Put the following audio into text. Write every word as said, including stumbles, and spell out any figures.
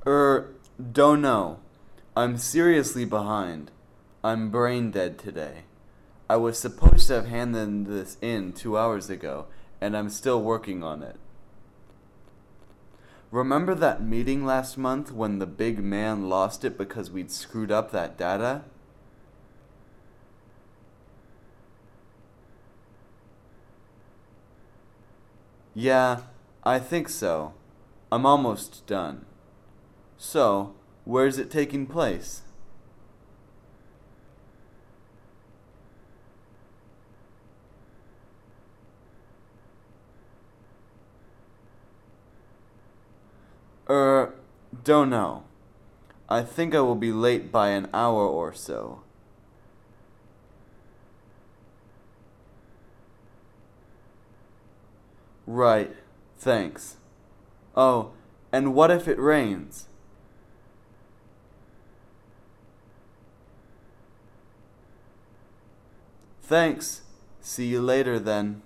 Er, don't know. I'm seriously behind. I'm brain dead today. I was supposed to have handed this in two hours ago, and I'm still working on it. Remember that meeting last month when the big man lost it because we'd screwed up that data? Yeah, I think so. I'm almost done. So, where's it taking place? Er, don't know. I think I will be late by an hour or so. Right, thanks. Oh, and what if it rains? Thanks. See you later then.